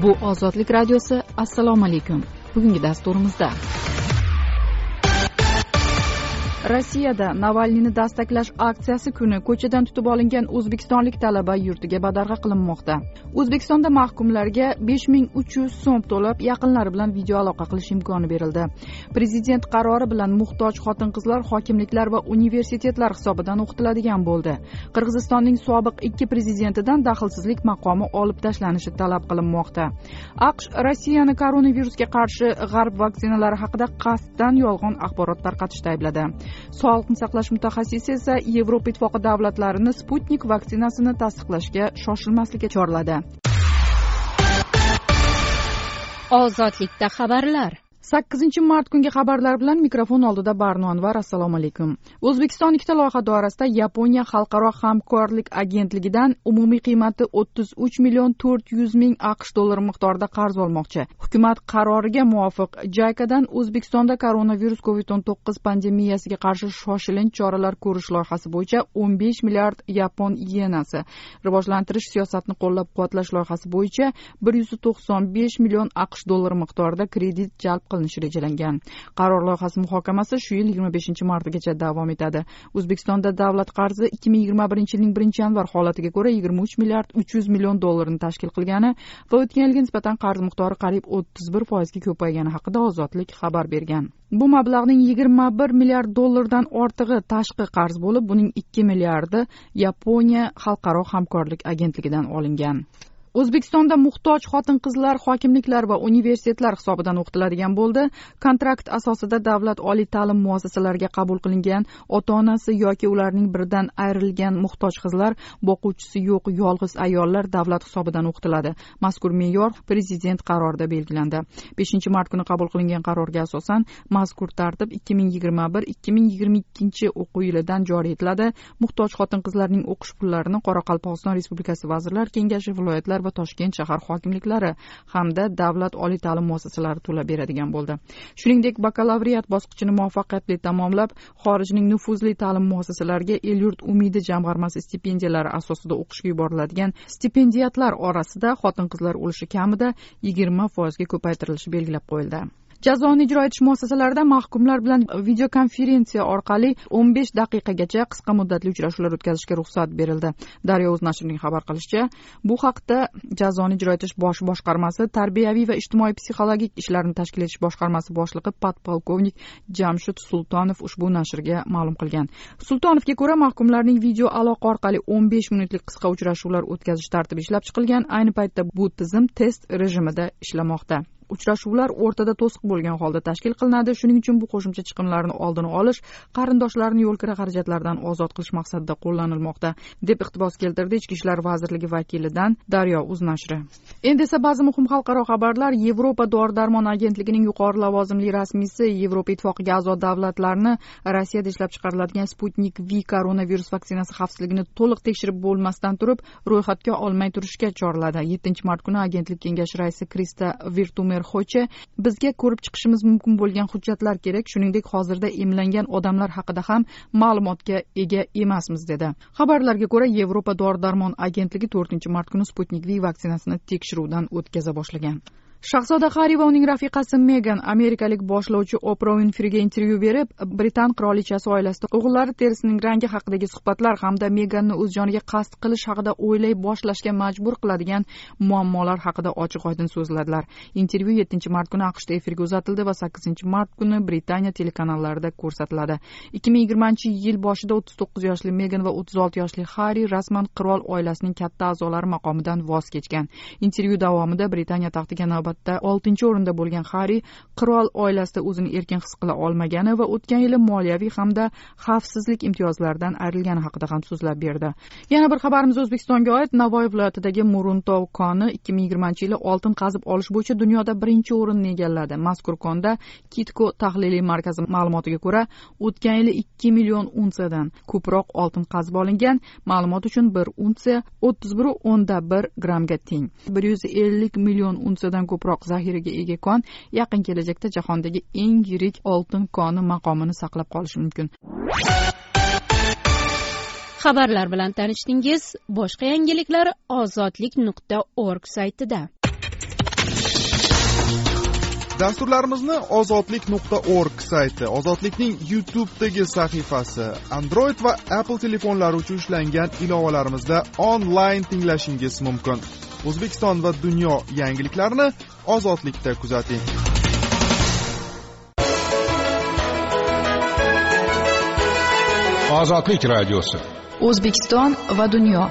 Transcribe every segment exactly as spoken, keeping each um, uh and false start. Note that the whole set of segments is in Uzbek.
Bu Ozodlik radiosi. Assalomu alaykum. Bugungi dasturimizda Rossiyada Navalniyni dastaklash aksiyasi kuni ko'chadan tutib olingan o'zbekistonlik talaba yurtiga badarg'a qilinmoqda. O'zbekistonda mahkumlarga besh ming uch yuz so'm to'lab yaqinlari bilan video aloqa qilish imkoni berildi. Prezident qarori bilan muhtoj xotin-qizlar hokimliklar va universitetlar hisobidan o'qitiladigan bo'ldi. Qirg'izistonning sobiq ikki prezidentidan daxlsizlik maqomi olib tashlanishi talab qilinmoqda. AQSh Rossiyani koronavirusga qarshi g'arb vaksinalari haqida qasddan yolg'on axborot tarqatishda aybladi. Sog'liqni saqlash mutaxassisi esa Yevropa ittifoqi davlatlarini Sputnik vaksinasini tasdiqlashga shoshilmaslikka chorladi. Ozodlikda xabarlar. sakkizinchi mart kungi xabarlar bilan mikrofon oldida Barno Anvar. Assalomu alaykum. O'zbekiston ikkita loyiha doirasida Yaponiya xalqaro hamkorlik agentligidan umumiy qiymati o'ttiz uch million to'rt yuz ming AQSh dollari miqdorida qarz olmoqchi. Hukumat qaroriga muvofiq JICAdan O'zbekistonda koronavirus covid o'n to'qqiz pandemiyasiga qarshi shoshilinch choralar ko'rish loyihasi bo'yicha o'n besh milliard yapon yenasi, rivojlantirish siyosatini qo'llab-quvvatlash loyihasi bo'yicha bir yuz to'qson besh million AQSh dollari miqdorida kredit jalb qilinishi rejalangan. Qaror loyihasi muhokamasi shu yil yigirma beshinchi martgacha davom etadi. O'zbekistonda davlat qarzi ikki ming yigirma birinchi yilning birinchi yanvar holatiga ko'ra yigirma uch milliard uch yuz million dollarni tashkil qilgani va o'tgan yilga nisbatan qarz miqdori qariyb o'ttiz bir foizga ko'paygani haqida Ozodlik xabar bergan. Bu mablag'ning yigirma bir milliard dollardan ortig'i tashqi qarz bo'lib, buning ikki milliardi Yaponiya xalqaro hamkorlik agentligidan olingan. O'zbekistonda muhtoj xotin-qizlar hokimliklar va universitetlar hisobidan o'qitiladigan bo'ldi. Kontrakt asosida davlat oliy ta'lim muassasalariga qabul qilingan ota-onasi yoki ularning biridan ayrilgan muhtoj qizlar, boquvchisi yo'q yolg'iz ayollar davlat hisobidan o'qitiladi. Mazkur me'yor prezident qarorida belgilandi. beshinchi mart kuni qabul qilingan qarorga asosan mazkur tartib ikki ming yigirma bir ikki ming yigirma ikkinchi o'quv yilidan joriy etiladi. Muhtoj xotin-qizlarning o'qish pullarini Qoraqalpog'iston Respublikasi Vazirlar Kengashi, viloyatlar va Toshkent shahar hokimliklari hamda davlat oliy ta'lim muassasalari to'lab beradigan bo'ldi. Shuningdek, bakalavriat bosqichini muvaffaqiyatli tamomlab, xorijning nufuzli ta'lim muassasalariga El-yurt umidi jamg'armasi stipendiyalari asosida o'qishga yuboriladigan stipendiyatlar orasida xotin-qizlar ulushi kamida yigirma foizga ko'paytirilishi belgilab qo'yildi. Jazoni ijro etish muassasalarida mahkumlar bilan videokonferensiya orqali o'n besh daqiqagacha qisqa muddatli uchrashuvlar o'tkazishga ruxsat berildi. Daryo o'z nashrining xabar qilishicha, bu haqda Jazoni ijro etish bosh boshqarmasi tarbiyaviy va ijtimoiy psixologik ishlarni tashkil etish boshqarmasi boshlig'i podpolkovnik Jamshid Sultonov ushbu nashrga ma'lum qilgan. Sultonovga ko'ra, mahkumlarning video aloqa orqali o'n besh minutlik qisqa uchrashuvlar o'tkazish tartibi ishlab chiqilgan. Ayni paytda bu tizim test rejimida ishlamoqda. Uchrashuvlar o'rtada to'siq bo'lgan holda tashkil qilinadi. Shuning uchun bu qo'shimcha chiqimlarni oldini olish, qarindoshlarni yo'l kira xarajatlardan ozod qilish maqsadida qo'llanilmoqda, deb iqtibos keltirdi Ichki ishlar vazirligi vakilidan Daryo o'z nashri. Endi esa ba'zi muhim xalqaro xabarlar. Yevropa dori-darmon agentligining yuqori lavozimli rasmiysi Yevropa ittifoqiga a'zo davlatlarni Rossiyada ishlab chiqariladigan Sputnik V koronavirus vaksinasi xavfsizligini to'liq tekshirib bo'lmasdan turib, ro'yxatga olmay turishga chorladi. yettinchi mart kuni agentlik kengashi raisi Krista Virtumer Xoche, bizga ko'rib chiqishimiz mumkin bo'lgan hujjatlar kerak, shuningdek hozirda emlangan odamlar haqida ham ma'lumotga ega emasmiz, dedi. Xabarlarga ko'ra, Yevropa dori-darmon agentligi to'rtinchi mart kuni Sputnik V vaksinasini tekshiruvdan o'tkaza boshlagan. Shahzoda Harri va uning rafiqasi Megan amerikalik boshlovchi Oprah Winfreyga intervyu berib, Britan qirolichasi oilasida o'g'illari terisining rangi haqidagi suhbatlar hamda Meganni o'z joniga qasd qilish haqida o'ylay boshlashga majbur qiladigan muammolar haqida ochiq-oydin so'zladilar. Intervyu yettinchi mart kuni AQShda efirga uzatildi va sakkizinchi mart kuni Britaniya telekanallarida ko'rsatiladi. ikki ming yigirmanchi yil boshida o'ttiz to'qqiz yoshli Megan va o'ttiz olti yoshli Harri rasman qirol oilasining katta a'zolari maqomidan voz kechgan. Intervyu davomida Britaniya taxtiga navbat oltinchi o'rinda bo'lgan Harri qirol oilasida o'zini erkin his qila olmagani va o'tgan yili moliyaviy hamda xavfsizlik imtiyozlaridan ayrilgani haqida ham so'zlab berdi. Yana bir xabarimiz O'zbekistonga oid. Navoiy viloyatidagi Muruntov koni ikki ming yigirmanchi yili oltin qazib olish bo'yicha dunyoda birinchi o'rinni egalladi. Mazkur konda Kitco tahliliy markazi ma'lumotiga ko'ra, o'tgan yili ikki million unsiyadan ko'proq oltin qazib olingan. Ma'lumot uchun bir unsiya o'ttiz bir o'nda bir grammga teng. bir yuz ellik million unsiyadan ko'proq zaxiraga ega kon yaqin kelajakda jahondagi eng yirik oltin koni maqomini saqlab qolishi mumkin. Xabarlar bilan tanishdingiz. Boshqa yangiliklar ozodlik nuqta org saytida. Dasturlarimizni ozodlik nuqta org sayti, Ozodlikning YouTube'dagi sahifasi, Android va Apple telefonlari uchun ishlangan ilovalarimizda onlayn tinglashingiz mumkin. O'zbekiston va dunyo yangiliklarini Ozodlikda kuzating. Ozodlik radiosi. O'zbekiston va dunyo.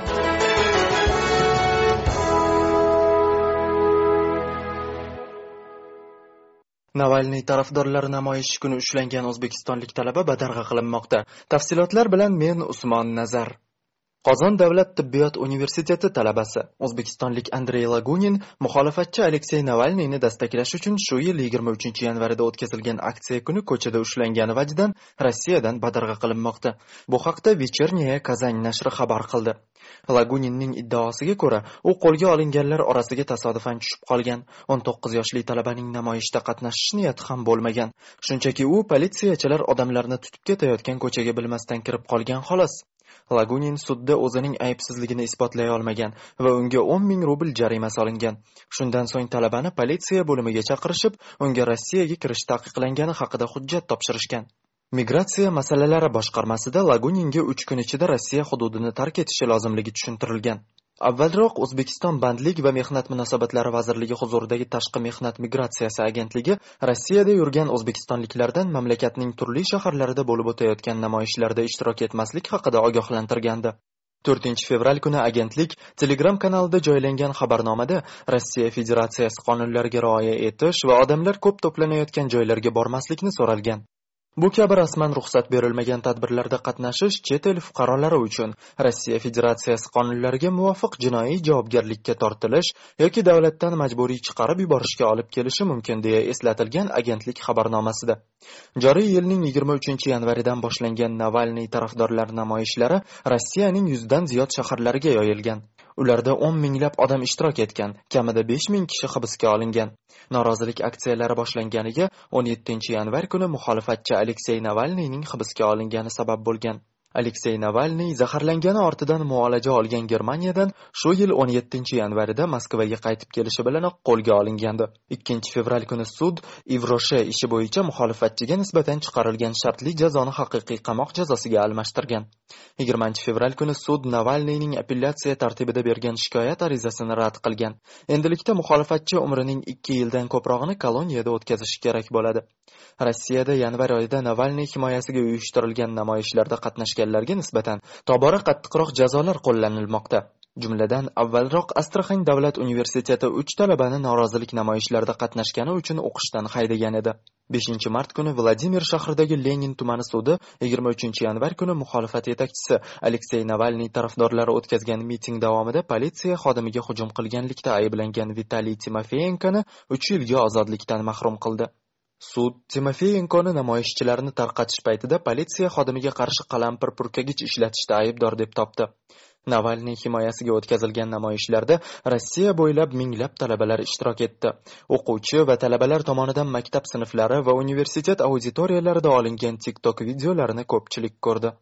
Navalniy tarafdorlari namoyish kuni ushlangan o'zbekistonlik talaba badarg'a qilinmoqda. Tafsilotlar bilan men Usmon Nazar. Qozon davlat tibbiyot universiteti talabasi o'zbekistonlik Andrey Lagunin muxolifatchi Aleksey Navalniyni dastaklash uchun shu yil yigirma uchinchi yanvarida o'tkazilgan aksiya kuni ko'chada ushlangani vajidan Rossiyadan badarg'a qilinmoqda. Bu haqda Вечерняя Казань nashri xabar qildi. Laguninning iddaosiga ko'ra, u qo'lga olinganlar orasiga tasodifan tushib qolgan. o'n to'qqiz yoshli talabaning namoyishda qatnashish niyati ham bo'lmagan. Shunchaki u politsiyachilar odamlarni tutib ketayotgan ko'chaga bilmasdan kirib qolgan xolos. Lagunin sudda o'zining aybsizligini isbotlay olmagan va unga o'n ming rubl jarima solingan. Shundan so'ng talabani politsiya bo'limiga chaqirishib, unga Rossiyaga kirish taqiqlangani haqida hujjat topshirishgan. Migratsiya masalalari boshqarmasida Laguninga uch kun ichida Rossiya hududini tark etishi lozimligi tushuntirilgan. Avvalroq O'zbekiston Bandlik va mehnat munosabatlari vazirligi huzuridagi Tashqi mehnat migratsiyasi agentligi Rossiyada yurgan o'zbekistonliklardan mamlakatning turli shaharlarida bo'lib o'tayotgan namoyishlarda ishtirok etmaslik haqida ogohlantirgandi. to'rtinchi fevral kuni agentlik Telegram kanalida joylangan xabarnomada Rossiya Federatsiyasi qonunlariga rioya etish va odamlar ko'p to'planayotgan joylarga bormaslikni so'ralgan. Bu kabi rasman ruxsat berilmagan tadbirlarda qatnashish chet el fuqarolari uchun Rossiya Federatsiyasi qonunlariga muvofiq jinoiy javobgarlikka tortilish yoki davlatdan majburiy chiqarib yuborishga olib kelishi mumkin deya eslatilgan agentlik xabarnomasida. Joriy yilning yigirma uchinchi yanvaridan boshlangan Navalniy tarafdorlar namoyishlari Rossiyaning yuzdan ziyod shaharlariga yoyilgan. Ularda o'n minglab odam ishtirok etgan, kamida besh ming kishi hibsga olingan. Norozilik aksiyalari boshlanganiga o'n yettinchi yanvar kuni muxolifatchi Aleksey Navalniyning hibsga olingani sabab bo'lgan. Aleksey Navalniy zaharlangani ortidan muolaja olgan Germaniyadan shu yil o'n yettinchi yanvarida Moskvaga qaytib kelishi bilanoq qo'lga olingandi. ikkinchi fevral kuni sud Ivroshe ishi bo'yicha muxolifatchiga nisbatan chiqarilgan shartli jazoni haqiqiy qamoq jazosiga almashtirgan. yigirmanchi fevral kuni sud Navalniyning apellyatsiya tartibida bergan shikoyat arizasini rad qilgan. Endilikda muxolifatchi umrining ikki yildan ko'prog'ini koloniyada o'tkazishi kerak bo'ladi. Rossiyada yanvar oyida Navalniy himoyasiga uyushtirilgan namoyishlarda qatnashganlarga nisbatan tobora qattiqroq jazolar qo'llanilmoqda. Jumladan, avvalroq Astraxan davlat universiteti uch talabani norozilik namoyishlarida qatnashgani uchun o'qishdan haydagan edi. beshinchi mart kuni Vladimir shahridagi Lenin tumani sudi yigirma uchinchi yanvar kuni muxolifat yetakchisi Aleksey Navalniy tarafdorlari o'tkazgan miting davomida politsiya xodimiga hujum qilganlikda ayblangan Vitaliy Timofeyenkoni uch yilga ozodlikdan mahrum qildi. Sud Timofeyenkoni namoyishchilarni tarqatish paytida politsiya xodimiga qarshi qalampir purkagich ishlatishda aybdor deb topdi. Navalniy himoyasiga o'tkazilgan namoyishlarda Rossiya bo'ylab minglab talabalar ishtirok etdi. O'quvchi va talabalar tomonidan maktab sinflari va universitet auditoriyalarida olingan TikTok videolarini ko'pchilik ko'rdi.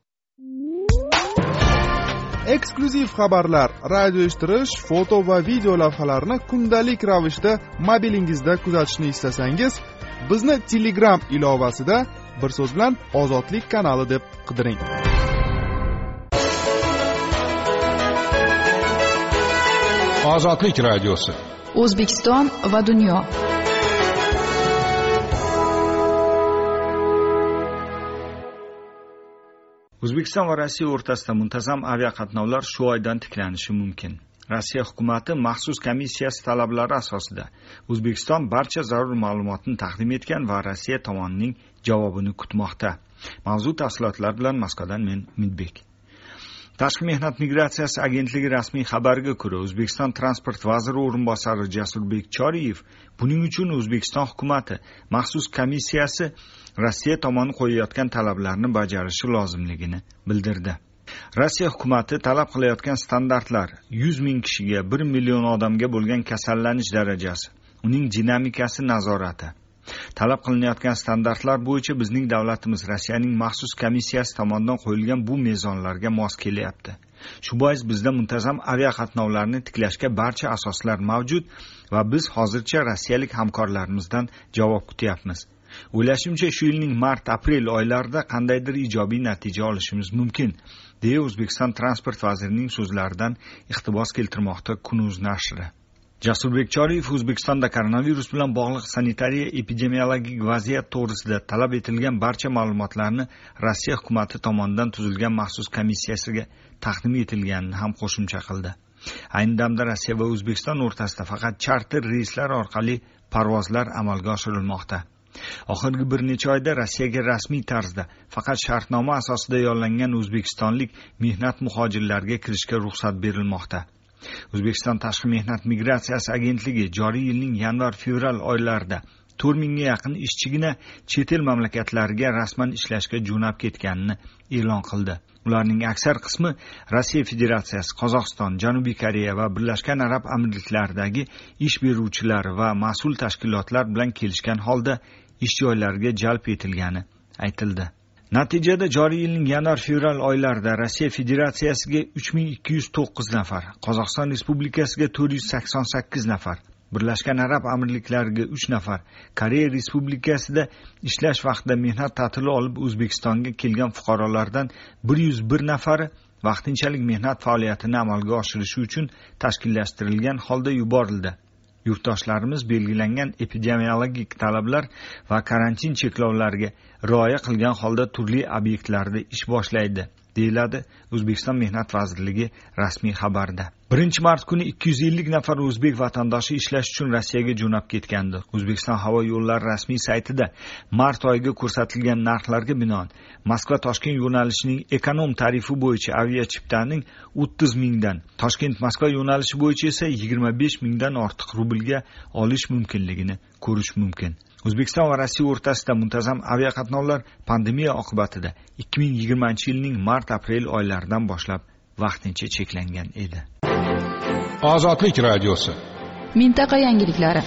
Eksklyuziv xabarlar, radio eshittirish, foto va video lavhalarni kundalik ravishda mobilingizda kuzatishni istasangiz, bizni Telegram ilovasida bir so'z bilan Ozodlik kanali deb qidiring. Ozodlik radiosi. O'zbekiston va dunyo. O'zbekiston va Rossiya o'rtasida muntazam aviaqatnovlar shu oydan tiklanishi mumkin. Rossiya hukumati maxsus komissiyasi talablari asosida O'zbekiston barcha zarur ma'lumotni taqdim etgan va Rossiya tomonining javobini kutmoqda. Mavzu tafsilotlar bilan Moskvadan men Umidbek. Tashqi mehnat migratsiyasi agentligi rasmiy xabariga ko'ra, O'zbekiston transport vaziri o'rinbosari Jasurbek Choriyev buning uchun O'zbekiston hukumati maxsus komissiyasi Rossiya tomoni qo'yayotgan talablarni bajarishi lozimligini bildirdi. Rossiya hukumati talab qilayotgan standartlar yuz ming kishiga bir million odamga bo'lgan kasallanish darajasi, uning dinamikasi nazorati. Talab qilinayotgan standartlar bo'yicha bizning davlatimiz Rossiyaning maxsus komissiyasi tomonidan qo'yilgan bu mezonlarga mos kelyapti. Shu bois bizda muntazam aviaqatnovlarni tiklashga barcha asoslar mavjud va biz hozircha rossiyalik hamkorlarimizdan javob kutyapmiz. O'ylashimcha, shu yilning mart-aprel oylarida qandaydir ijobiy natija olishimiz mumkin, deya O'zbekiston transport vazirining so'zlaridan iqtibos keltirmoqda Kunuz nashri. Jasurbek Choriyev O'zbekistonda koronavirus bilan bog'liq sanitariya epidemiologik vaziyat to'g'risida talab etilgan barcha ma'lumotlarni Rossiya hukumati tomonidan tuzilgan maxsus komissiyasiga taqdim etilganini ham qo'shimcha qildi. Ayni damda Rossiya va O'zbekiston o'rtasida faqat charter reyslar orqali parvozlar amalga oshirilmoqda. Oxirgi bir necha oyda Rossiyaga rasmiy tarzda faqat shartnoma asosida yollangan o'zbekistonlik mehnat muhojirlarga kirishga ruxsat berilmoqda. O'zbekiston Tashqi mehnat migratsiyasi agentligi joriy yilning yanvar-fevral oylarida to'rt mingga yaqin ishchigina chet el mamlakatlariga rasman ishlashga jo'nab ketganini e'lon qildi. Ularning aksar qismi Rossiya Federatsiyasi, Qozog'iston, Janubiy Koreya va Birlashgan Arab Amirliklaridagi ish beruvchilar va mas'ul tashkilotlar bilan kelishgan holda ish joylariga jalb etilgani aytildi. Natijada joriy yilning yanvar-fevral oylarida Rossiya Federatsiyasiga uch ming ikki yuz to'qqiz nafar, Qozog'iston Respublikasiga to'rt yuz sakson sakkiz nafar, Birlashgan Arab Amirliklariga uch nafar, Koreya Respublikasida ishlash vaqtida mehnat ta'tili olib O'zbekistonga kelgan fuqarolardan bir yuz bir nafari vaqtinchalik mehnat faoliyatini amalga oshirishi uchun tashkillashtirilgan holda yuborildi. Yurtdoshlarimiz belgilangan epidemiologik talablar va karantin cheklovlariga rioya qilgan holda turli obyektlarda ish boshlaydi, deyiladi O'zbekiston Mehnat vazirligi rasmiy xabarida. birinchi mart kuni ikki yuz ellik nafar o'zbek vatandoshi ishlash uchun Rossiyaga jo'nab ketgandi. O'zbekiston havo yo'llari rasmiy saytida mart oyiga ko'rsatilgan narxlarga binoan Moskva-Toshkent yo'nalishining ekonom tarifi bo'yicha aviachiptaning o'ttiz mingdan, Toshkent-Moskva yo'nalishi bo'yicha esa yigirma besh mingdan ortiq rublga olish mumkinligini ko'rish mumkin. O'zbekiston va Rossiya o'rtasida muntazam aviaqatnovlar pandemiya oqibatida ikki ming yigirmanchi yilning mart-aprel oylaridan boshlab vaqtincha cheklangan edi. Ozodlik radiosi. Mintaqa yangiliklari.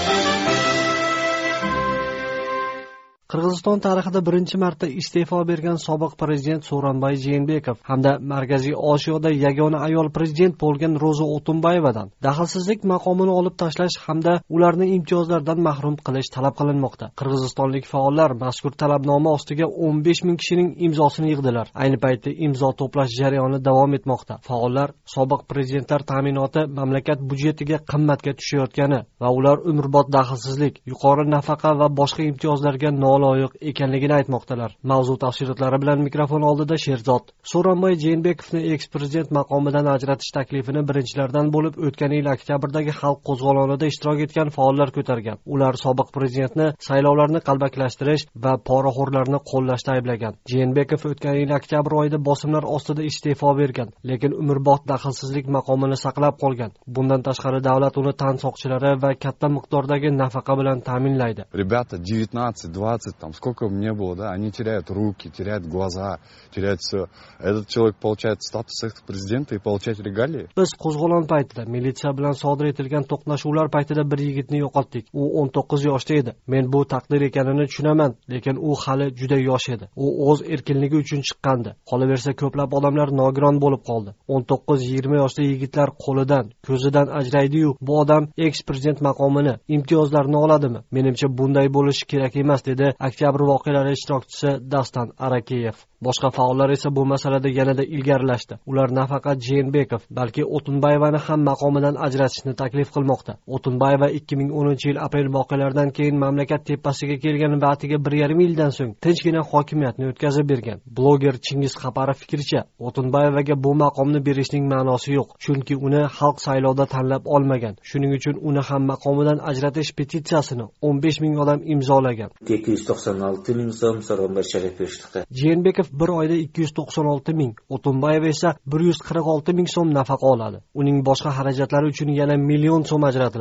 Qirg'iziston tarixida birinchi marta iste'fo bergan sobiq prezident Sooronbay Jeenbekov hamda Markaziy Osiyoda yagona ayol prezident bo'lgan Ro'za O'tunbayevadan daxlsizlik maqomini olib tashlash hamda ularni imtiyozlardan mahrum qilish talab qilinmoqda. Qirg'izistonlik faollar mazkur talabnoma ostiga o'n besh ming kishining imzosini yig'dilar. Ayni paytda imzo to'plash jarayoni davom etmoqda. Faollar sobiq prezidentlar ta'minoti mamlakat byudjetiga qimmatga tushayotgani va ular umrbod daxlsizlik, yuqori nafaqa va boshqa imtiyozlarga loyiq ekanligini aytmoqdalar. Mavzu tafsilotlari bilan mikrofon oldida Sherzod. Sooronbay Jeenbekovni eks-prezident maqomidan ajratish taklifini birinchilardan bo'lib o'tgan yil oktyabrdagi xalq qo'zg'olonida ishtirok etgan faollar ko'targan. Ular sobiq prezidentni saylovlarni qalbakilashtirish va poraxo'rlarni qo'llashda ayblagan. Jeenbekov o'tgan yil oktyabr oyida bosimlar ostida iste'fo bergan, lekin umrbod daxlsizlik maqomini saqlab qolgan. Bundan tashqari davlat uni tan soqchilari va katta miqdordagi nafaqa bilan ta'minlaydi. Ребята девятнадцать двадцать там сколько мне было, да, они теряют руки, теряют глаза, теряют все. Этот человек получает статус экс-президента и получает регалии. Biz qo'zg'olon paytida militsiya bilan sodir etilgan to'qnashuvlar paytida bir yigitni yo'qotdik. U o'n to'qqiz yoshda edi. Men bu taqdir ekanini tushunaman, lekin u hali juda yosh edi. U o'z erkinligi uchun chiqqandi. Qolaversa ko'plab odamlar nogiron bo'lib qoldi. o'n to'qqiz yigirma yoshli yigitlar qo'lidan, ko'zidan ajraydi-yu, bu odam eks-prezident maqomini, imtiyozlarini oladimi? Menimcha bunday bo'lishi kerak emas, dedi oktyabr voqealari ishtirokchisi Dastan Arakeyev. Boshqa faollar esa bu masalada yanada ilgarilashdi. Ular nafaqat Jeenbekov, balki O'tunbayevani ham maqomidan ajratishni taklif qilmoqda. O'tunbayeva ikki ming o'ninchi yil aprel voqealaridan keyin mamlakat tepasiga kelgan va atiga bir yarim yildan so'ng tinchgina hokimiyatni o'tkazib bergan. Bloger Chingiz Qaparov fikricha, O'tunbayevaga bu maqomni berishning ma'nosi yo'q, chunki uni xalq saylovda tanlab olmagan. Shuning uchun uni ham maqomidan ajratish petitsiyasini o'n besh ming odam imzolagan. ikki yuz to'qson olti ming so'm Sooronbay Sharipov chiqdi. Jeenbekov bir oyda ikki yuz to'qson olti ming, O'tunbayeva esa bir yuz qirq olti ming so'm nafaqa oladi. Uning boshqa xarajatlari uchun yana million so'm ajratiladi.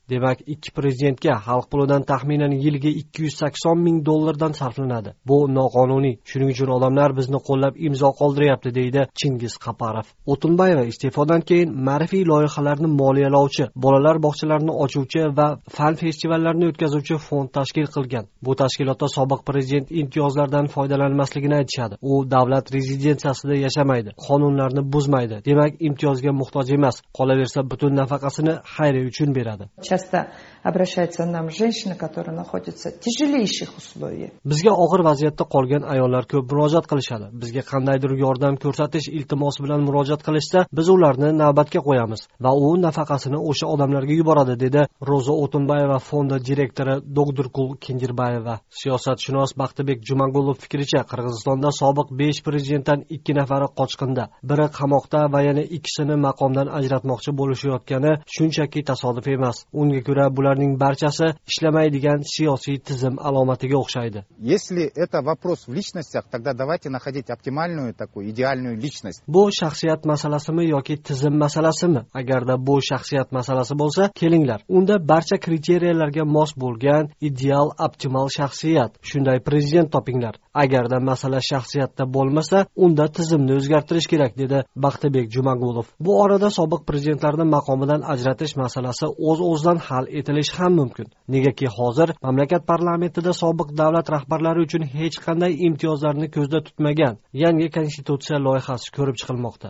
Demak, ikki prezidentga xalq pulidan taxminan yiliga ikki yuz sakson ming dollardan sarflanadi. Bu noqonuniy. Shuning uchun odamlar bizni qo'llab imzo qoldiryapti, deydi Chingiz Qaparov. O'tunbayeva iste'fodan keyin ma'rifiy loyihalarni moliyalovchi, bolalar bog'chalarini ochuvchi va fan festivallarini o'tkazuvchi fond tashkil qilgan. Bu tashkilotda sobiq prezident imtiyozlardan foydalanmasligini aytishadi. U davlat rezidensiyasida yashamaydi, qonunlarni buzmaydi. Demak, imtiyozga muhtoj emas. Qolaversa, butun nafaqasini xayriya uchun beradi. Часто обращаются нам женщины, которые находятся в тяжелейших условиях. Bizga og'ir vaziyatda qolgan ayollar ko'p murojaat qilishadi. Bizga qandaydir yordam ko'rsatish iltimosi bilan murojaat qilishsa, biz ularni navbatga qo'yamiz va u nafaqasini o'sha odamlarga yuboradi, dedi Ro'za O'tunbayeva fondi direktori Dogdirkul Kenjirbayeva. Siyosatshunos Baxtibek Jumagulov fikricha, Qirg'izistonda sobiq besh prezidentdan ikki nafari qochqinda, biri qamoqda va yana ikkisini maqomdan ajratmoqchi bo'lishayotgani shunchaki tasodif emas. Unga ko'ra, bularning barchasi ishlamaydigan siyosiy tizim alomatiga o'xshaydi. Если это вопрос в личностях, тогда давайте находить оптимальную такую идеальную личность. Bu shaxsiyat masalasimi yoki tizim masalasimi? Agarda bu shaxsiyat masalasi bo'lsa, kelinglar. Unda barcha kriteriyalarga mos bo'lgan ideal optimal shaxsiyat, shunday prezident topinglar. Agarda masala shaxsiyatda bo'lmasa, unda tizimni o'zgartirish kerak, dedi Baxtibek Jumagulov. Bu orada sobiq prezidentlarni maqomidan ajratish masalasi o'z-o'zidan hal etilishi ham mumkin. Negaki hozir mamlakat parlamentida sobiq davlat rahbarlari uchun hech qanday imtiyozlarni ko'zda tutmagan yangi konstitutsiya loyihasi ko'rib chiqilmoqda.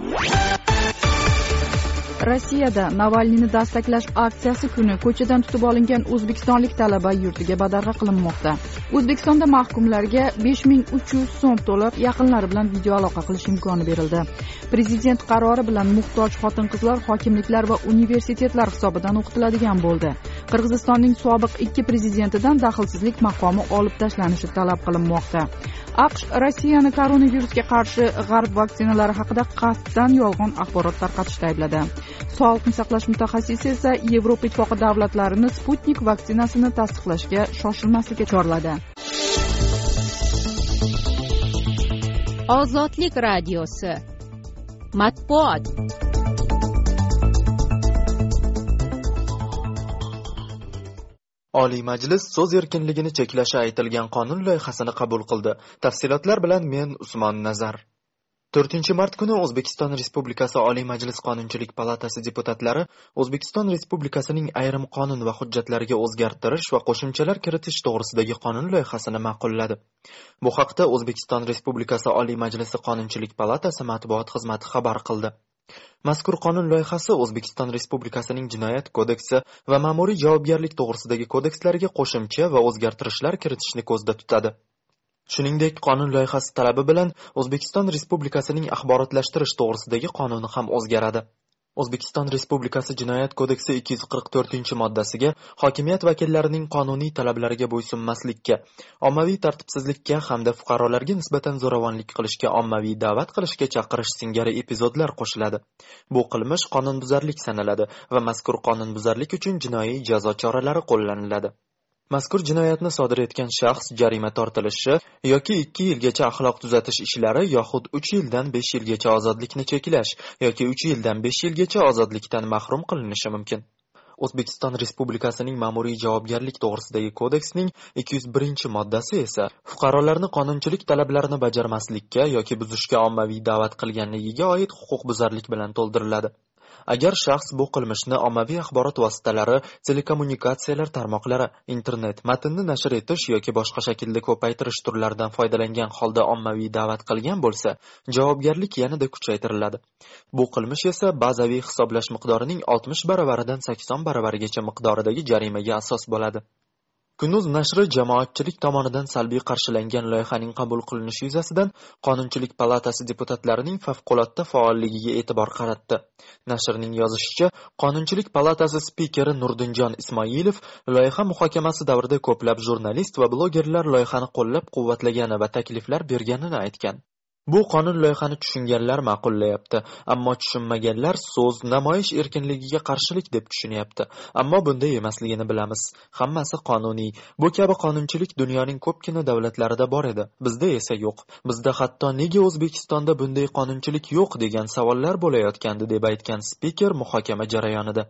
Rossiyada Navalniyni dastaklash aksiyasi kuni ko'chadan tutib olingan o'zbekistonlik talaba yurtiga badarg'a qilinmoqda. O'zbekistonda mahkumlarga besh ming uch yuz so'm to'lab yaqinlari bilan video aloqa qilish imkoni berildi. Prezident qarori bilan muhtoj xotin-qizlar hokimliklar va universitetlar hisobidan o'qitiladigan bo'ldi. Qirg'izistonning sobiq ikki prezidentidan daxlsizlik maqomi olib tashlanishi talab qilinmoqda. AQSh Rossiyani koronavirusga qarshi g'arb vaksinalari haqida qasddan yolg'on axborot tarqatishda aybladi. Sog'liqni saqlash mutaxassisi esa Yevropa Ittifoqi davlatlarini Sputnik vaksinasini tasdiqlashga shoshilmaslikka chorladi. Ozodlik radiosi. Matbuot. Oliy Majlis so'z erkinligini cheklashi aytilgan qonun loyihasini qabul qildi. Tafsilotlar bilan men Usmon Nazar. to'rtinchi mart kuni O'zbekiston Respublikasi Oliy Majlis Qonunchilik palatasi deputatlari O'zbekiston Respublikasining ayrim qonun va hujjatlariga o'zgartirish va qo'shimchalar kiritish to'g'risidagi qonun loyihasini ma'qulladi. Bu haqda O'zbekiston Respublikasi Oliy Majlisi Qonunchilik palatasi matbuot xizmati xabar qildi. Mazkur qonun loyihasi O'zbekiston Respublikasining Jinoyat kodeksi va ma'muriy javobgarlik to'g'risidagi kodekslariga qo'shimcha va o'zgartirishlar kiritishni ko'zda tutadi. Shuningdek, qonun loyihasi talabi bilan O'zbekiston Respublikasining axborotlashtirish to'g'risidagi qonuni ham o'zgaradi. O'zbekiston Respublikasi Jinoyat kodeksi ikki yuz qirq to'rtinchi moddasiga hokimiyat vakillarining qonuniy talablariga bo'ysunmaslikka, ommaviy tartibsizlikka hamda fuqarolarga nisbatan zo'ravonlik qilishga, ommaviy da'vat qilishga chaqirish singari epizodlar qo'shiladi. Bu qilmish qonunbuzarlik sanaladi va mazkur qonunbuzarlik uchun jinoiy jazo choralari qo'llaniladi. Mazkur jinoyatni sodir etgan shaxs jarima tortilishi yoki ikki yilgacha axloq tuzatish ishlari yoxud uch yildan besh yilgacha ozodlikni cheklash yoki uch yildan besh yilgacha ozodlikdan mahrum qilinishi mumkin. O'zbekiston Respublikasining ma'muriy javobgarlik to'g'risidagi kodeksning ikki yuz birinchi moddasi esa fuqarolarni qonunchilik talablarini bajarmaslikka yoki buzishga ommaviy da'vat qilganligiga oid huquqbuzarlik bilan to'ldiriladi. Agar shaxs bu qilmishni ommaviy axborot vositalari, telekommunikatsiyalar tarmoqlari, internet, matnni nashr etish yoki boshqa shaklda ko'paytirish turlaridan foydalangan holda ommaviy da'vat qilgan bo'lsa, javobgarlik yanada kuchaytiriladi. Bu qilmish esa bazaviy hisoblash miqdorining oltmish baravaridan sakson baravarigacha miqdoridagi jarimaga asos bo'ladi. Kunuz nashri jamoatchilik tomonidan salbiy qarshilangan loyihaning qabul qilinishi yuzasidan Qonunchilik palatasi deputatlarining favqulodda faolligiga e'tibor qaratdi. Nashrning yozishicha, Qonunchilik palatasi spikeri Nurdinjon Ismoilov loyiha muhokamasi davrida ko'plab jurnalist va blogerlar loyihani qo'llab-quvvatlagani va takliflar berganini aytgan. Bu qonun loyihani tushunganlar ma'qullayapti, ammo tushunmaganlar so'z, namoyish erkinligiga qarshilik deb tushunyapti. Ammo bunday emasligini bilamiz. Hammasi qonuniy. Bu kabi qonunchilik dunyoning ko'pgina davlatlarida bor edi. Bizda esa yo'q. Bizda hatto nega O'zbekistonda bunday qonunchilik yo'q degan savollar bo'layotgandi, deb aytgan spiker muhokama jarayonida.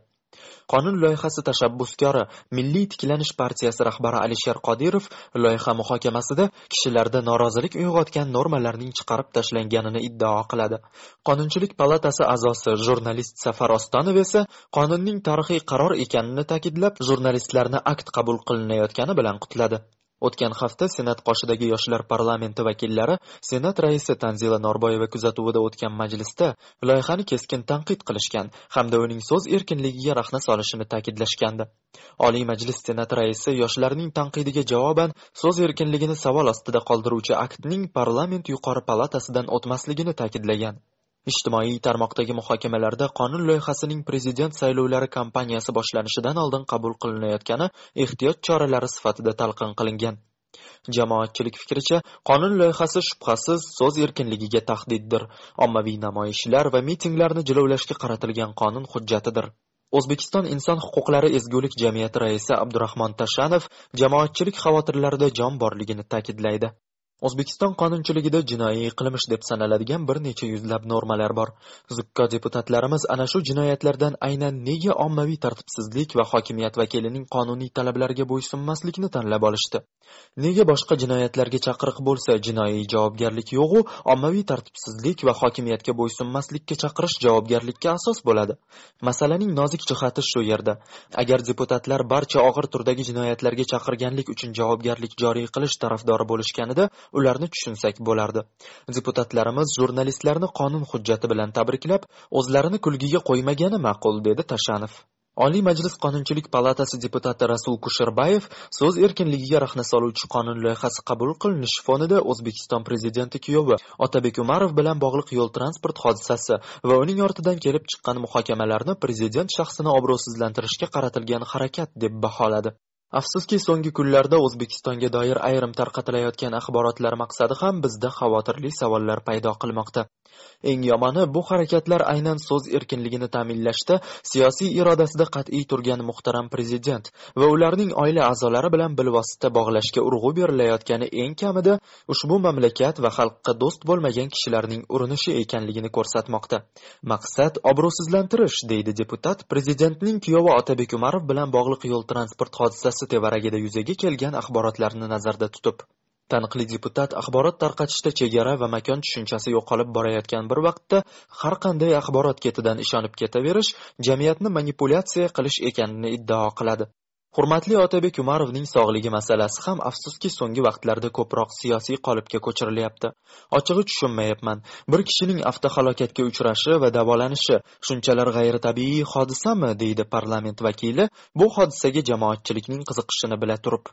Qonun loyihasi tashabbuskori Milliy tiklanish partiyasi rahbari Alisher Qodirov loyiha muhokamasida kishilarda norozilik uyg'otgan normalarning chiqarib tashlanganini iddao qiladi. Qonunchilik palatasi a'zosi jurnalist Safar Ostonov esa qonunning tarixiy qaror ekanini ta'kidlab, jurnalistlarni akt qabul qilinayotgani bilan qutladi. O'tgan hafta Senat qoshidagi yoshlar parlamenti vakillari Senat raisi Tanzila Norboyeva kuzatuvida o'tgan majlisda loyihani keskin tanqid qilishgan hamda uning so'z erkinligiga rahna solishini ta'kidlashgandi. Oliy Majlis Senat raisi yoshlarning tanqidiga javoban so'z erkinligini savol ostida qoldiruvchi aktning parlament yuqori palatasidan o'tmasligini ta'kidlagan. Ijtimoiy tarmoqdagi muhokamalarda qonun loyihasining prezident saylovlari kampaniyasi boshlanishidan oldin qabul qilinayotgani ehtiyot choralari sifatida talqin qilingan. Jamoatchilik fikricha, qonun loyihasi shubhasiz so'z erkinligiga tahdiddir. Ommaviy namoyishlar va mitinglarni jilovlashga qaratilgan qonun hujjatidir. O'zbekiston inson huquqlari ezgulik jamiyati raisi Abdurahmon Tashanov jamoatchilik xavotirlarida jon borligini ta'kidlaydi. O'zbekiston qonunchiligida jinoiy qilmish deb sanaladigan bir necha yuzlab normalar bor. Zukko deputatlarimiz ana shu jinoyatlardan aynan nega ommaviy tartibsizlik va hokimiyat vakilining qonuniy talablariga bo'ysunmaslikni tanlab olishdi? Nega boshqa jinoyatlarga chaqiriq bo'lsa, jinoiy javobgarlik yo'q-u, ommaviy tartibsizlik va hokimiyatga bo'ysunmaslikka chaqirish javobgarlikka asos bo'ladi? Masalaning nozik jihati shu yerda. Agar deputatlar barcha og'ir turdagi jinoyatlarga chaqirganlik uchun javobgarlik joriy qilish tarafdori bo'lishganida ularni tushunsak bo'lardi. Deputatlarimiz jurnalistlarni qonun hujjati bilan tabriklab, o'zlarini kulgiga qo'ymagani ma'qul, dedi Tashanov. Oliy Majlis Qonunchilik palatasi deputati Rasul Kusherbayev so'z erkinligiga rahna soluvchi qonun loyihasi qabul qilinishi fonida O'zbekiston prezidenti kuyovi Otabek Umarov bilan bog'liq yo'l transport hodisasi va uning ortidan kelib chiqqan muhokamalarni prezident shaxsini obro'sizlantirishga qaratilgan harakat deb baholadi. Afsuski, so'nggi kunlarda O'zbekistonga doir ayrim tarqatilayotgan axborotlar maqsadi ham bizda xavotirli savollar paydo qilmoqda. Eng yomoni, bu harakatlar aynan so'z erkinligini ta'minlashda siyosiy irodasida qat'iy turgan muhtaram prezident va ularning oila a'zolari bilan bilvosita bog'lashga urg'u berilayotgani eng kamida ushbu mamlakat va xalqqa do'st bo'lmagan kishilarning urinishi ekanligini ko'rsatmoqda. Maqsad obro'sizlantirish, deydi deputat prezidentning kuyovi Otabek Umarov bilan bog'liq yo'l transport hodisasi tevaragida yuzaga kelgan axborotlarni nazarda tutib. Taniqli deputat axborot tarqatishda chegara va makon tushunchasi yo'qolib borayotgan bir vaqtda har qanday axborot ketidan ishonib ketaverish jamiyatni manipulyatsiya qilish ekanini iddao qiladi. Hurmatli Otabek Umarovning sog'ligi masalasi ham afsuski so'nggi vaqtlarda ko'proq siyosiy qolipga ko'chirilyapti. Ochig'i tushunmayapman. Bir kishining avtohalokatga uchrashi va davolanishi shunchalar g'ayritabiiy hodisami, deydi parlament vakili, bu hodisaga jamoatchilikning qiziqishini bila turib.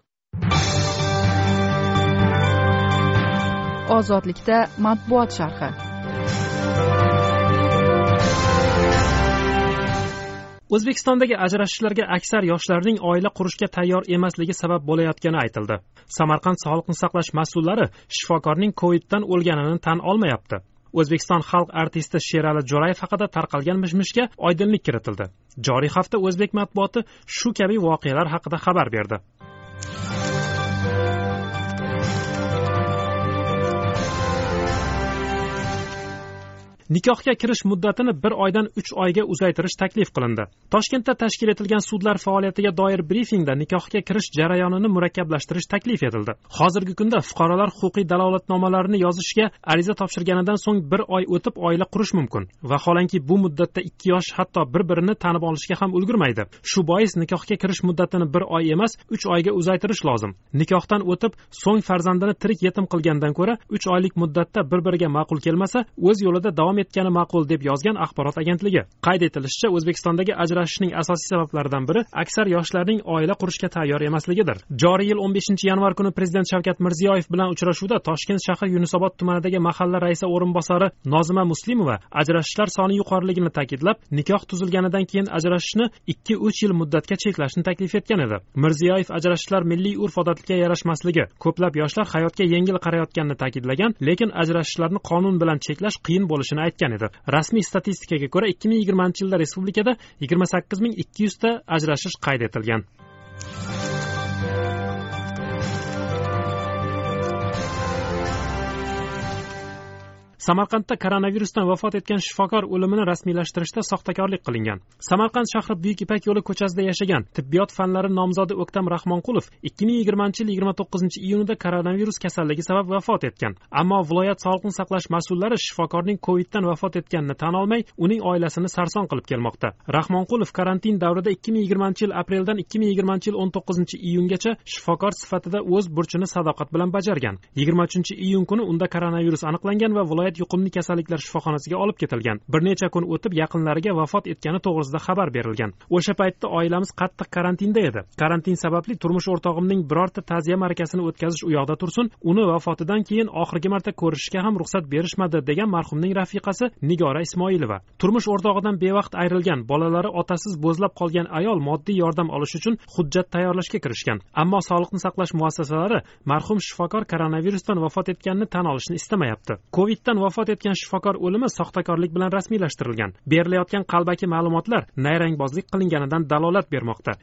Ozodlikda matbuot sharhi. O'zbekistondagi ajrashishlarga aksar yoshlarning oila qurishga tayyor emasligi sabab bo'layotgani aytildi. Samarqand sog'liqni saqlash mas'ullari shifokorning koviddan o'lganini tan olmayapti. O'zbekiston xalq artisti Sherali Jo'rayev haqida tarqalgan mishmishga oydinlik kiritildi. Joriy hafta o'zbek matbuoti shu kabi voqealar haqida xabar berdi. Nikohga kirish muddatini bir oydan uch oyga uzaytirish taklif qilindi. Toshkentda tashkil etilgan sudlar faoliyatiga doir brifingda nikohga kirish jarayonini murakkablashtirish taklif etildi. Hozirgi kunda fuqarolar huquqiy dalolatnomalarini yozishga ariza topshirganidan so'ng bir oy o'tib oila qurish mumkin. Vaholanki bu muddatda ikki yosh hatto bir-birini tanib olishga ham ulgurmaydi. Shu bois nikohga kirish muddatini bir oy emas, uch oyga uzaytirish lozim. Nikohdan o'tib, so'ng farzandini tirik yetim qilgandan ko'ra uch oylik muddatda bir-biriga ma'qul kelmasa, o'z yo'lida davom etgani ma'qul, deb yozgan axborot agentligi. Qayd etilishicha, O'zbekistondagi ajrashishning asosiy sabablaridan biri aksar yoshlarning oila qurishga tayyor emasligidir. Joriy yil o'n beshinchi yanvar kuni Prezident Shavkat Mirziyoyev bilan uchrashuvda Toshkent shahar Yunusobod tumanidagi mahalla raisi o'rinbosari Nozima Muslimova ajrashishlar soni yuqoriligini ta'kidlab, nikoh tuzilganidan keyin ajrashishni ikki uch yil muddatga cheklashni taklif etgan edi. Mirziyoyev ajrashishlar milliy urf-odatga yarashmasligi, ko'plab yoshlar hayotga yengil qarayotganini ta'kidlagan, lekin ajrashishlarni qonun bilan cheklash qiyin bo'lishini aytgan edi. Rasmiy statistikaga ko'ra ikki ming yigirmanchi yilda respublikada yigirma sakkiz ming ikki yuz ta ajrashish qayd etilgan. Samarqandda koronavirusdan vafot etgan shifokor o'limini rasmiylashtirishda soxtakorlik qilingan. Samarqand shahri Buyuk Ipak yo'li ko'chasida yashagan tibbiyot fanlari nomzodi O'ktam Rahmonqulov ikki ming yigirmanchi yil yigirma to'qqizinchi iyunida koronavirus kasalligi sabab vafot etgan. Ammo viloyat sog'liqni saqlash mas'ullari shifokorning Coviddan vafot etganini tan olmay, uning oilasini sarson qilib kelmoqda. Rahmonqulov karantin davrida ikki ming yigirmanchi yil apreldan ikki ming yigirmanchi yil o'n to'qqizinchi iyungacha shifokor sifatida o'z burchini sadoqat bilan bajargan. yigirma uchinchi iyun kuni unda koronavirus aniqlangan va viloyat yuqumli kasalliklar shifoxonasiga olib ketilgan. Bir necha kun o'tib yaqinlariga vafot etgani to'g'risida xabar berilgan. O'sha paytda oilamiz qattiq karantinda edi. Karantin sababli turmush o'rtog'imning birorta ta'ziya markasini o'tkazish u yoqda tursin, uni vafotidan keyin oxirgi marta ko'rishishga ham ruxsat berishmadi degan marhumning rafiqasi Nigora Ismoilova. Turmush o'rtog'idan bevaqt ayrilgan, bolalari otasiz bo'zlab qolgan ayol moddiy yordam olish uchun hujjat tayyorlashga kirishgan. Ammo sog'liqni saqlash muassasalari marhum shifokor koronavirusdan vafot etganini tan olishni istamayapti. Coviddan vafot etgan shifokor o'limi soxtakorlik bilan rasmiylashtirilgan. Berilayotgan qalbaki ma'lumotlar nayrangbozlik qilinganidan dalolat bermoqda.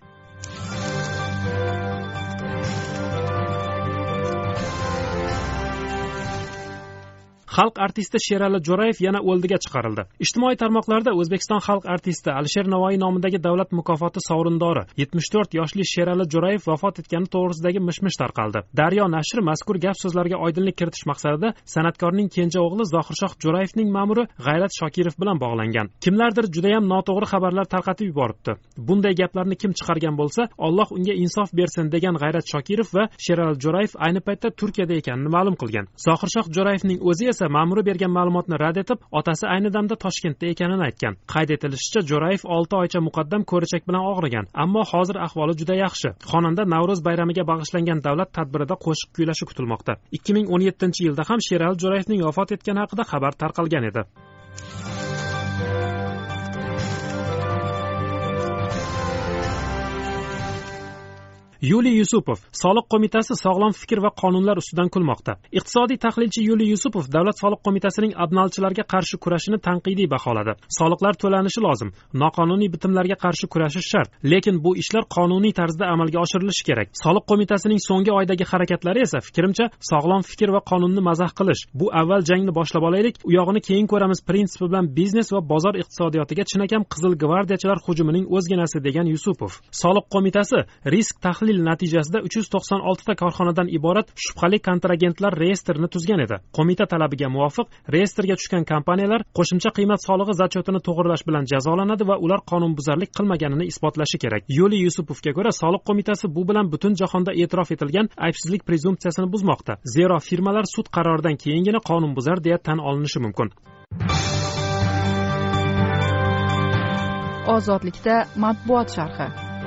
Xalq artisti Sherali Jo'rayev yana o'ldiga chiqarildi. Ijtimoiy tarmoqlarda O'zbekiston xalq artisti Alisher Navoiy nomidagi davlat mukofoti sovrindori yetmish to'rt yoshli Sherali Jo'rayev vafot etgani to'g'risidagi mish-mish tarqaldi. Daryo nashri mazkur gap so'zlarga oydinlik kiritish maqsadida san'atkorning kenja o'g'li Zohirshoh Jo'rayevning ma'muri G'ayrat Shokirov bilan bog'langan. Kimlardir juda ham noto'g'ri xabarlar tarqatib yuboribdi. Bunday gaplarni kim chiqargan bo'lsa, Alloh unga insof bersin degan G'ayrat Shokirov va Sherali Jo'rayev ayni paytda Turkiyada ekanini ma'lum qilgan. Zohirshoh Jo'rayevning o'zi esa ma'muri bergan ma'lumotni rad etib, otasi ayni damda Toshkentda ekanini aytgan. Qayd etilishicha, Jo'rayev olti oycha muqaddam ko'richak bilan og'rigan, ammo hozir ahvoli juda yaxshi. Xonanda Navro'z bayramiga bag'ishlangan davlat tadbirida qo'shiq kuylashi kutilmoqda. ikki ming o'n yettinchi yilda ham Sherali Jo'rayevning vafot etgani haqida xabar tarqalgan edi. Yuliy Yusupov Soliq qo'mitasi sog'lom fikr va qonunlar ustidan kulmoqda. Iqtisodiy tahlilchi Yuliy Yusupov Davlat soliq qo'mitasining abnalchilarga qarshi kurashini tanqidiy baholadi. Soliqlar to'lanishi lozim, noqonuniy bitimlarga qarshi kurashish shart, lekin bu ishlar qonuniy tarzda amalga oshirilishi kerak. Soliq qo'mitasining so'nggi oydagi harakatlari esa fikrimcha sog'lom fikr va qonunni mazax qilish. Bu avval jangni boshlab olaylik, u yog'ini keyin ko'ramiz prinsipi bilan biznes va bozor iqtisodiyotiga chinakam qizil gvardiyachilar hujumining o'zginasi degan Yusupov. Soliq qo'mitasi risk tahlil natijasida uch yuz to'qson olti ta korxonadan iborat shubhali kontragentlar reyestrini tuzgan edi. Qo'mita talabiga muvofiq reyestrga tushgan kompaniyalar qo'shimcha qiymat solig'i zachotini to'g'irlash bilan jazolanadi va ular qonunbuzarlik qilmaganini isbotlashi kerak. Yuliy Yusupovga ko'ra, soliq qo'mitasi bu bilan butun jahonda e'tirof etilgan aybsizlik prezumpsiyasini buzmoqda. Zero firmalar sud qaroridan keyingina qonunbuzar deya tan olinishi mumkin. Ozodlikda matbuot sharhi.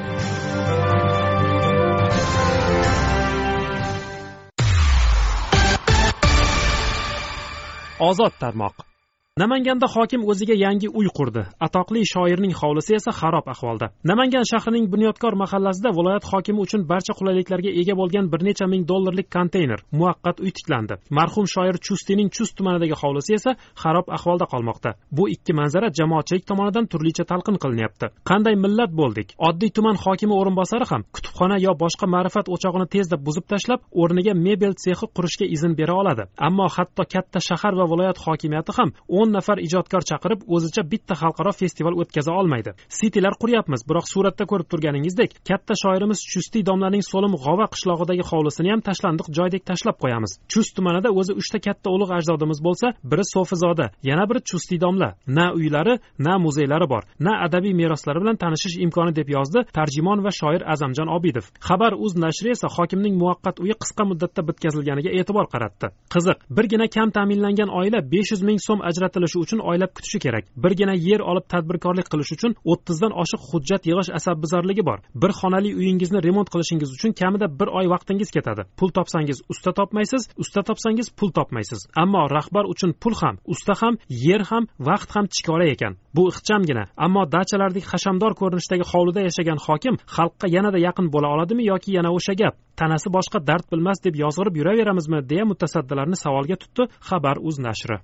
Ozod tarmoq. Namanganda hokim o'ziga yangi uy qurdi. Atoqli shoirning hovlisi esa xarob ahvolda. Namangan shahrining Bunyodkor mahallasida viloyat hokimi uchun barcha qulayliklarga ega bo'lgan bir necha ming dollarlik konteyner, muvaqqat uy tiklandi. Marhum shoir Chustining Chust tumanidagi hovlisi esa xarob ahvolda qolmoqda. Bu ikki manzara jamoatchilik tomonidan turlicha talqin qilinyapti. Qanday millat bo'ldik? Oddiy tuman hokimi o'rinbosari ham kutubxona yo boshqa ma'rifat o'chog'ini tezda buzib tashlab, o'rniga mebel sexi qurishga izn bera oladi. Ammo hatto katta shahar va viloyat hokimiyati ham o'n nafar ijodkor chaqirib o'zicha bitta xalqaro festival o'tkaza olmaydi. Sitilar quryapmiz, biroq suratda ko'rib turganingizdek, katta shoirimiz Chusti domlaning So'lim G'ova qishlog'idagi hovlisini ham tashlandiq joydek tashlab qo'yamiz. Chust tumanida o'zi uchta katta ulug' ajdodimiz bo'lsa, biri Sofizoda, yana biri Chusti domla. Na uylari, na muzeylari bor, na adabiy meroslari bilan tanishish imkoni deb yozdi tarjimon va shoir Azamjon Obidov. Xabar uz nashri esa hokimning muvaqqat uyi qisqa muddatda bitkazilganiga e'tibor qaratdi. Qiziq, birgina kam ta'minlangan oila besh yuz ming so'm ajratilishi uchun oylab kutishi kerak. Birgina yer olib tadbirkorlik qilish uchun o'ttiz dan oshiq hujjat yig'ish asabbuzarligi bor. Bir xonali uyingizni remont qilishingiz uchun kamida bir oy vaqtingiz ketadi. Pul topsangiz usta topmaysiz, usta topsangiz pul topmaysiz. Ammo rahbar uchun pul ham, usta ham, yer ham, vaqt ham chikora ekan. Bu ixchamgina, ammo dachalardek hashamdor ko'rinishdagi hovlida yashagan hokim xalqqa yanada yaqin bo'la oladimi yoki yana o'sha gap, tanasi boshqa dard bilmas deb yozg'irib yuraveramizmi deya mutasaddilarni savolga tutdi Xabar uz nashri.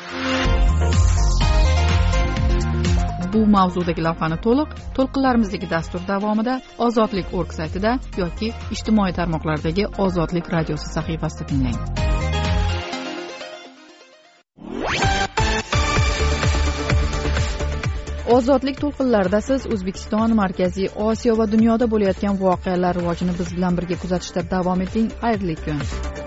Bu mavzudagi lavhani to'liq to'lqinlarimizdagi dastur davomida ozodlik nokta org saytida yoki ijtimoiy tarmoqlardagi Ozodlik radiosi sahifasida tinglang. ozodlik to'lqinlarida siz O'zbekiston, Markaziy Osiyo va dunyoda bo'layotgan voqealar rivojini biz bilan birga kuzatishda davom eting. Xayrli kun.